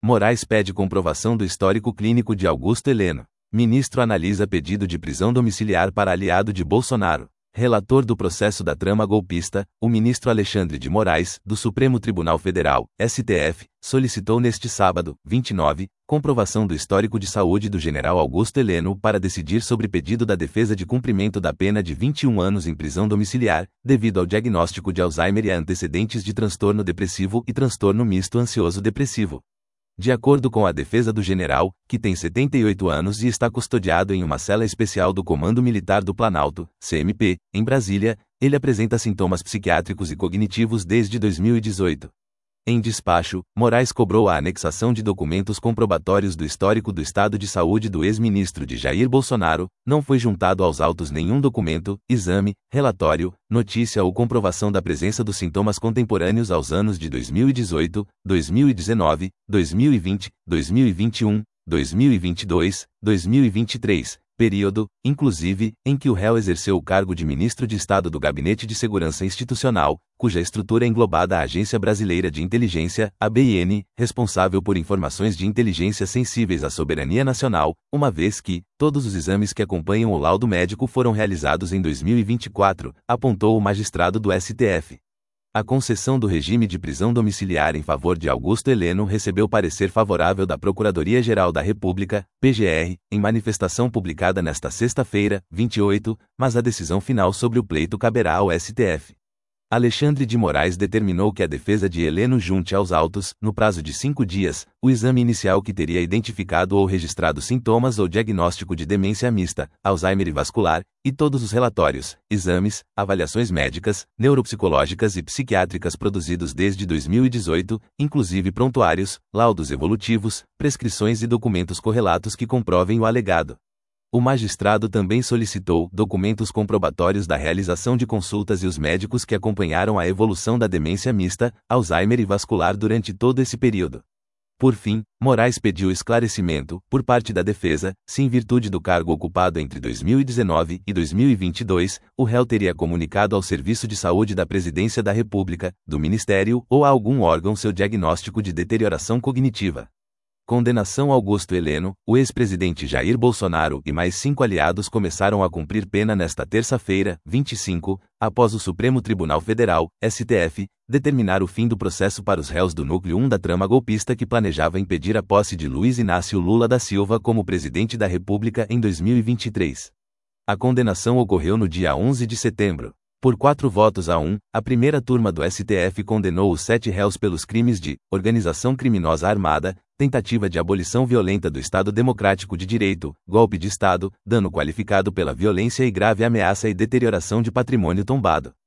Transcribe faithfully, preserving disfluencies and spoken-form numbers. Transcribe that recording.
Moraes pede comprovação do histórico clínico de Augusto Heleno. Ministro analisa pedido de prisão domiciliar para aliado de Bolsonaro. Relator do processo da trama golpista, o ministro Alexandre de Moraes, do Supremo Tribunal Federal, S T F, solicitou neste sábado, vinte e nove, comprovação do histórico de saúde do general Augusto Heleno para decidir sobre pedido da defesa de cumprimento da pena de vinte e um anos em prisão domiciliar, devido ao diagnóstico de Alzheimer e a antecedentes de transtorno depressivo e transtorno misto ansioso-depressivo. De acordo com a defesa do general, que tem setenta e oito anos e está custodiado em uma cela especial do Comando Militar do Planalto, C M P, em Brasília, ele apresenta sintomas psiquiátricos e cognitivos desde dois mil e dezoito. Em despacho, Moraes cobrou a anexação de documentos comprobatórios do histórico do estado de saúde do ex-ministro de Jair Bolsonaro. Não foi juntado aos autos nenhum documento, exame, relatório, notícia ou comprovação da presença dos sintomas contemporâneos aos anos de dois mil e dezoito, dois mil e dezenove, dois mil e vinte, dois mil e vinte e um, dois mil e vinte e dois, dois mil e vinte e três, período, inclusive, em que o réu exerceu o cargo de ministro de Estado do Gabinete de Segurança Institucional, cuja estrutura é englobada a Agência Brasileira de Inteligência, A B I N, responsável por informações de inteligência sensíveis à soberania nacional, uma vez que todos os exames que acompanham o laudo médico foram realizados em dois mil e vinte e quatro, apontou o magistrado do S T F. A concessão do regime de prisão domiciliar em favor de Augusto Heleno recebeu parecer favorável da Procuradoria-Geral da República, P G R, em manifestação publicada nesta sexta-feira, vinte e oito, mas a decisão final sobre o pleito caberá ao S T F. Alexandre de Moraes determinou que a defesa de Heleno junte aos autos, no prazo de cinco dias, o exame inicial que teria identificado ou registrado sintomas ou diagnóstico de demência mista, Alzheimer e vascular, e todos os relatórios, exames, avaliações médicas, neuropsicológicas e psiquiátricas produzidos desde dois mil e dezoito, inclusive prontuários, laudos evolutivos, prescrições e documentos correlatos que comprovem o alegado. O magistrado também solicitou documentos comprobatórios da realização de consultas e os médicos que acompanharam a evolução da demência mista, Alzheimer e vascular durante todo esse período. Por fim, Moraes pediu esclarecimento, por parte da defesa, se em virtude do cargo ocupado entre dois mil e dezenove e dois mil e vinte e dois, o réu teria comunicado ao Serviço de Saúde da Presidência da República, do Ministério ou a algum órgão seu diagnóstico de deterioração cognitiva. Condenação Augusto Heleno, o ex-presidente Jair Bolsonaro e mais cinco aliados começaram a cumprir pena nesta terça-feira, vinte e cinco, após o Supremo Tribunal Federal, S T F, determinar o fim do processo para os réus do núcleo um da trama golpista que planejava impedir a posse de Luiz Inácio Lula da Silva como presidente da República em dois mil e vinte e três. A condenação ocorreu no dia onze de setembro. Por quatro votos a um, a primeira turma do S T F condenou os sete réus pelos crimes de organização criminosa armada, tentativa de abolição violenta do Estado Democrático de Direito, golpe de Estado, dano qualificado pela violência e grave ameaça e deterioração de patrimônio tombado.